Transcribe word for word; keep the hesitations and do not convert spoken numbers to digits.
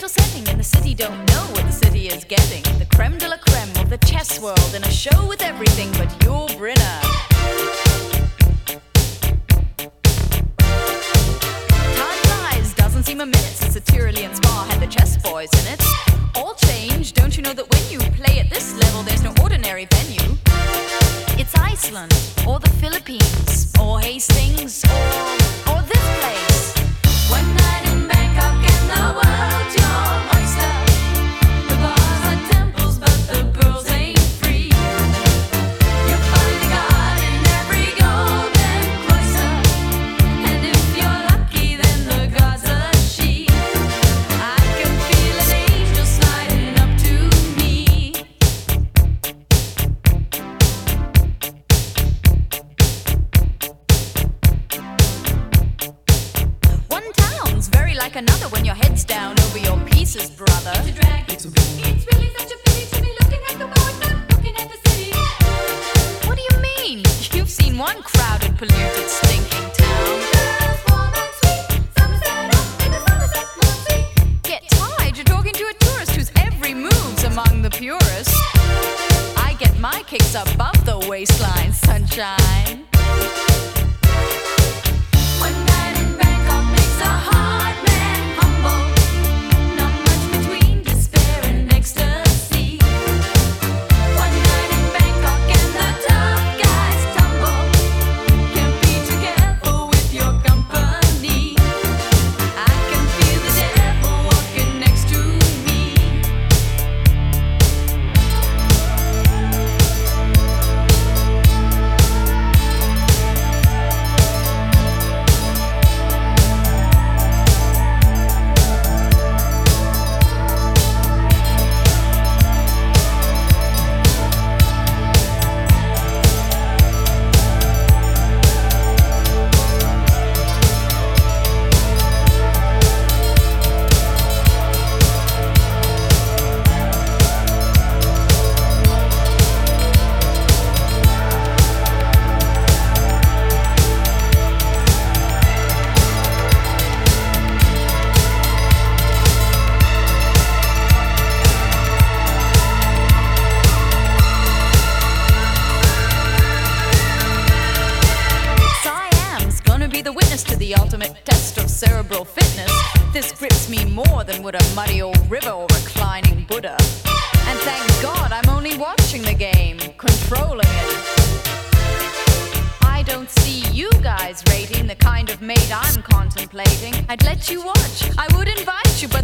gentle setting, and the city don't know what the city is getting. The creme de la creme of the chess world in a show with everything but your Brinner. Time flies, doesn't seem a minute since the Tyrolean Spa had the chess boys in it. All change, don't you know that when you play at this level there's no ordinary venue? It's Iceland, or the Philippines, or Hastings, or, or this place. One night in Bangkok and the world's your oyster. The bars are temples but the girls ain't free. You'll find a god in every golden cloister, and if you're lucky then the god's a she. I can feel an angel sliding up to me. One town's very like another when your head's down over your pieces, brother. It's a drag. It's, a it's really such a pity to be looking at the world, not looking at the city. What do you mean? You've seen one crowded, polluted, stinking town. Girls, warm and sweet, Somerset up in the Somerset Moonsea. Get tired, you're talking to a tourist whose every move's among the purest. I get my kicks above the waistline, sunshine. One night in Bangkok makes a hard man humble. Not much between despair and ecstasy. One night in Bangkok and the tough guys tumble. Can't be too careful with your company. I can feel the devil walking next to me. The witness to the ultimate test of cerebral fitness. This grips me more than would a muddy old river or reclining Buddha. And thank God I'm only watching the game, controlling it. I don't see you guys rating the kind of mate I'm contemplating. I'd let you watch, I would invite you, but